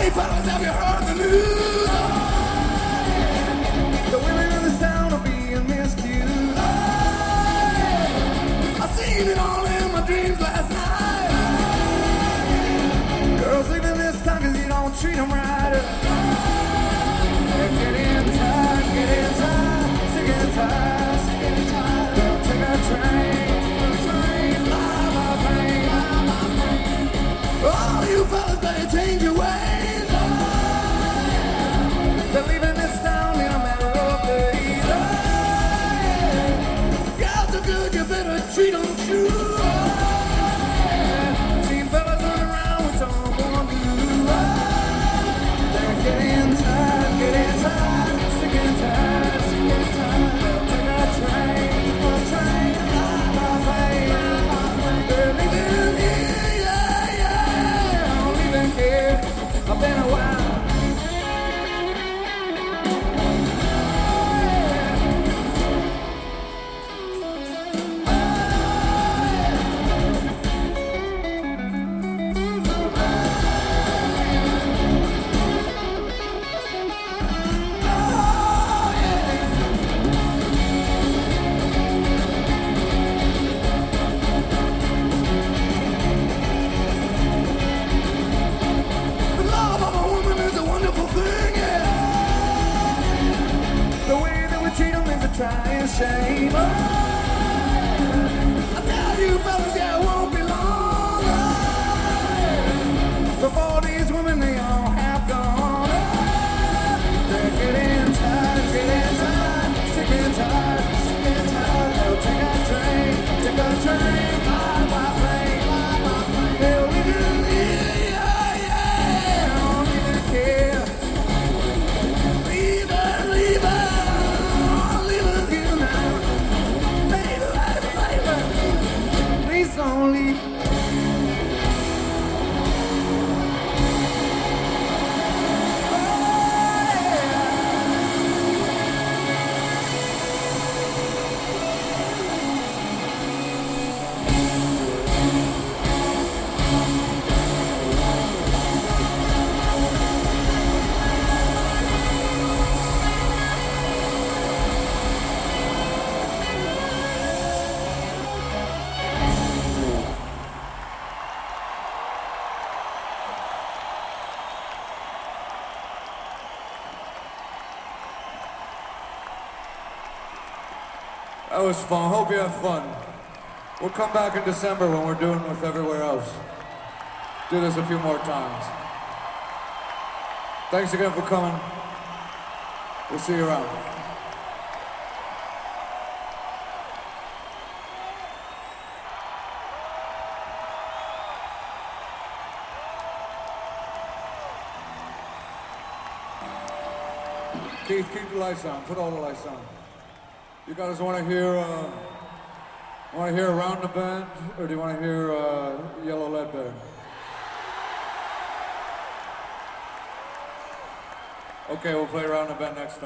Hey fellas, have you heard the news? The women in this town are being miscued. I seen it all in my dreams last night. Girls leaving this town 'cause you don't treat them right. Get in tight, sick and tired, Don't take a train, live my pain. All you fellas better change your ways. They're leaving this town in a matter of days. Girls are good, you better treat them true. Seen fellas run around with someone new. They're getting tired, sick and tired. They'll take a train, live my pain. They're leaving here, yeah. I'm leaving here. I've been a while. Trying shame. I tell you fellas, yeah, it won't be long before these women, they all have gone. They're getting tired, sick and tired. They'll take a train, fly by plane. They'll leave it here, yeah, don't even care. Leave her. Please don't leave. That was fun. Hope you have fun. We'll come back in December when we're doing with everywhere else. Do this a few more times. Thanks again for coming. We'll see you around. Keith, keep the lights on. Put all the lights on. You guys want to hear Around the Bend, or do you want to hear Yellow Ledbetter? Okay, we'll play Around the Bend next time.